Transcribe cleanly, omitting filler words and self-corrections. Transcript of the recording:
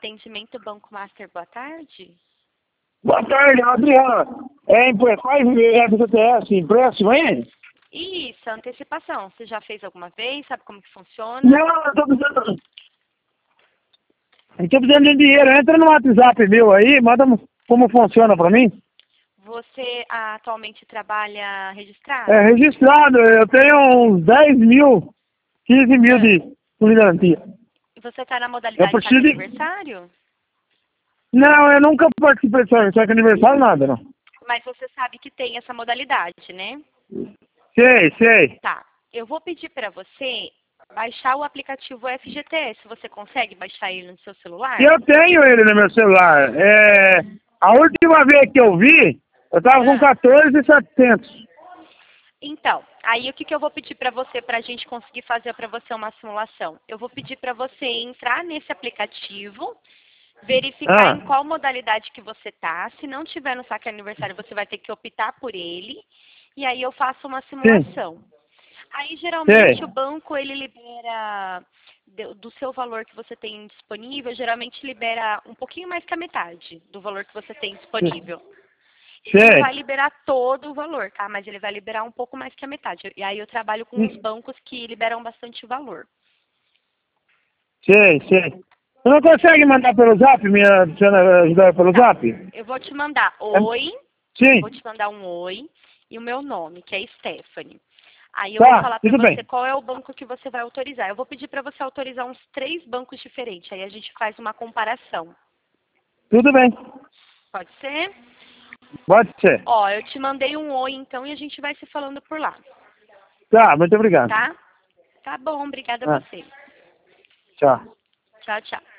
atendimento Banco Master, boa tarde. Boa tarde, Adriana. Faz FGTS empréstimo, hein? Isso, antecipação. Você já fez alguma vez? Sabe como que funciona? Não, eu tô precisando. Eu tô precisando de dinheiro. Entra no WhatsApp meu aí, manda como funciona pra mim. Você atualmente trabalha registrado? É registrado, eu tenho uns 10 mil, 15 mil de garantia. E você está na Eu modalidade preciso saque de... aniversário? Não, eu nunca participei de saque aniversário, nada, não. Mas você sabe que tem essa modalidade, né? Sei. Tá. Eu vou pedir para você baixar o aplicativo FGTS. Você consegue baixar ele no seu celular? Eu tenho ele no meu celular. A última vez que eu vi, eu tava com 14.700. Então, aí o que eu vou pedir para você, para a gente conseguir fazer para você uma simulação? Eu vou pedir para você entrar nesse aplicativo, verificar em qual modalidade que você tá. Se não tiver no saque aniversário, você vai ter que optar por ele. E aí eu faço uma simulação. Aí geralmente o banco ele libera do seu valor que você tem disponível, geralmente libera um pouquinho mais que a metade do valor que você tem disponível. Ele não vai liberar todo o valor, tá? Mas ele vai liberar um pouco mais que a metade. E aí eu trabalho com os bancos que liberam bastante valor. Sei. Você não consegue mandar pelo zap, me ajudar pelo zap? Eu vou te mandar oi. Sim. Vou te mandar um oi e o meu nome, que é Stephanie. Aí eu vou falar para você qual é o banco que você vai autorizar. Eu vou pedir para você autorizar uns 3 bancos diferentes. Aí a gente faz uma comparação. Tudo bem. Pode ser? Pode ser. Ó, eu te mandei um oi então e a gente vai se falando por lá. Tá, muito obrigado. Tá? Tá bom, obrigada a você. Tchau. Tchau.